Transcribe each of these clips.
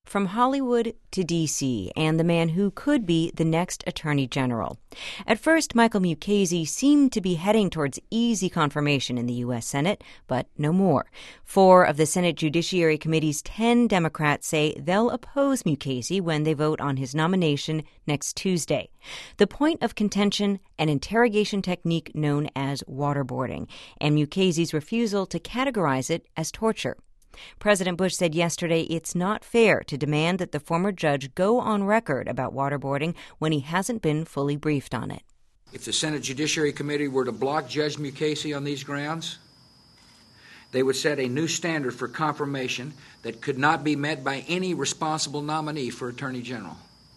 From Hollywood to D.C. and the man who could be the next Attorney General. At first, Michael Mukasey seemed to be heading towards easy confirmation in the U.S. Senate, but no more. 4 of the Senate Judiciary Committee's 10 Democrats say they'll oppose Mukasey when they vote on his nomination next Tuesday. The point of contention, an interrogation technique known as waterboarding, and Mukasey's refusal to categorize it as torture. President Bush said yesterday it's not fair to demand that the former judge go on record about waterboarding when he hasn't been fully briefed on it. If the Senate Judiciary Committee were to block Judge Mukasey on these grounds, they would set a new standard for confirmation that could not be met by any responsible nominee for Attorney General.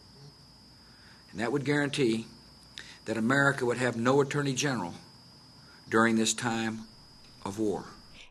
And that would guarantee that America would have no Attorney General during this time of war.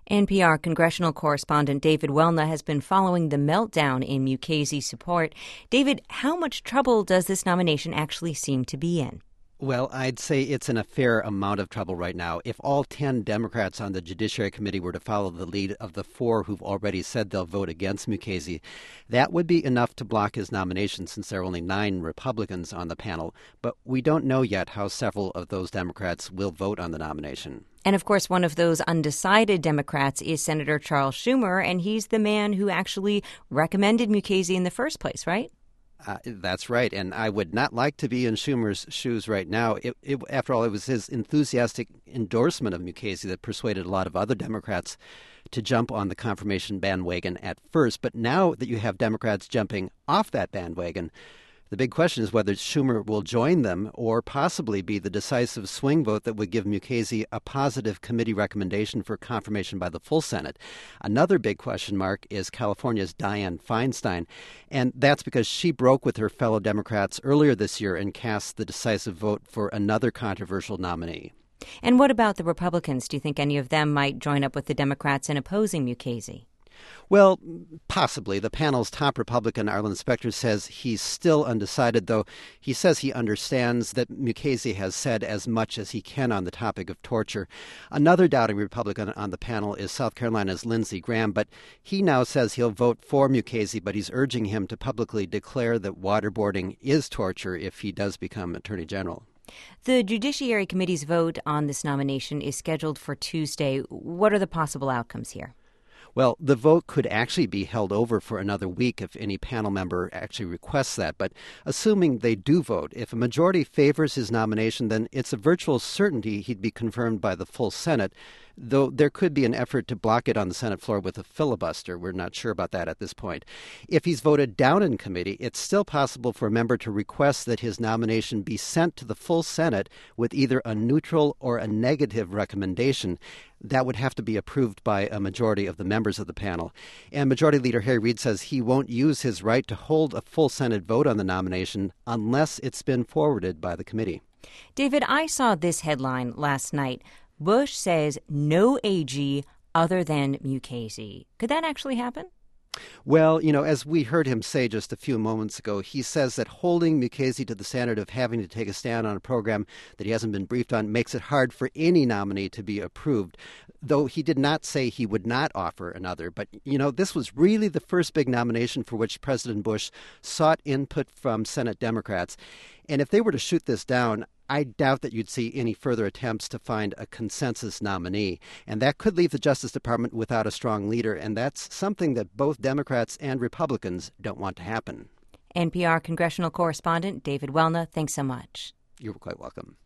NPR congressional correspondent David Welna has been following the meltdown in Mukasey's support. David, how much trouble does this nomination actually seem to be in? Well, I'd say it's in a fair amount of trouble right now. If all 10 Democrats on the Judiciary Committee were to follow the lead of the 4 who've already said they'll vote against Mukasey, that would be enough to block his nomination since there are only 9 Republicans on the panel. But we don't know yet how several of those Democrats will vote on the nomination. And, of course, one of those undecided Democrats is Senator Charles Schumer, and he's the man who actually recommended Mukasey in the first place, right? That's right, and I would not like to be in Schumer's shoes right now. After all, it was his enthusiastic endorsement of Mukasey that persuaded a lot of other Democrats to jump on the confirmation bandwagon at first. But now that you have Democrats jumping off that bandwagon, the big question is whether Schumer will join them or possibly be the decisive swing vote that would give Mukasey a positive committee recommendation for confirmation by the full Senate. Another big question mark is California's Dianne Feinstein, and that's because she broke with her fellow Democrats earlier this year and cast the decisive vote for another controversial nominee. And what about the Republicans? Do you think any of them might join up with the Democrats in opposing Mukasey? Well, possibly. The panel's top Republican, Arlen Specter, says he's still undecided, though he says he understands that Mukasey has said as much as he can on the topic of torture. Another doubting Republican on the panel is South Carolina's Lindsey Graham, but he now says he'll vote for Mukasey, but he's urging him to publicly declare that waterboarding is torture if he does become Attorney General. The Judiciary Committee's vote on this nomination is scheduled for Tuesday. What are the possible outcomes here? Well, the vote could actually be held over for another week if any panel member actually requests that. But assuming they do vote, if a majority favors his nomination, then it's a virtual certainty he'd be confirmed by the full Senate, though there could be an effort to block it on the Senate floor with a filibuster. We're not sure about that at this point. If he's voted down in committee, it's still possible for a member to request that his nomination be sent to the full Senate with either a neutral or a negative recommendation. That would have to be approved by a majority of the members of the panel. And Majority Leader Harry Reid says he won't use his right to hold a full Senate vote on the nomination unless it's been forwarded by the committee. David, I saw this headline last night. Bush says no AG other than Mukasey. Could that actually happen? Well, as we heard him say just a few moments ago, he says that holding Mukasey to the standard of having to take a stand on a program that he hasn't been briefed on makes it hard for any nominee to be approved, though he did not say he would not offer another. But, this was really the first big nomination for which President Bush sought input from Senate Democrats. And if they were to shoot this down, I doubt that you'd see any further attempts to find a consensus nominee. And that could leave the Justice Department without a strong leader, and that's something that both Democrats and Republicans don't want to happen. NPR congressional correspondent David Welna, thanks so much. You're quite welcome.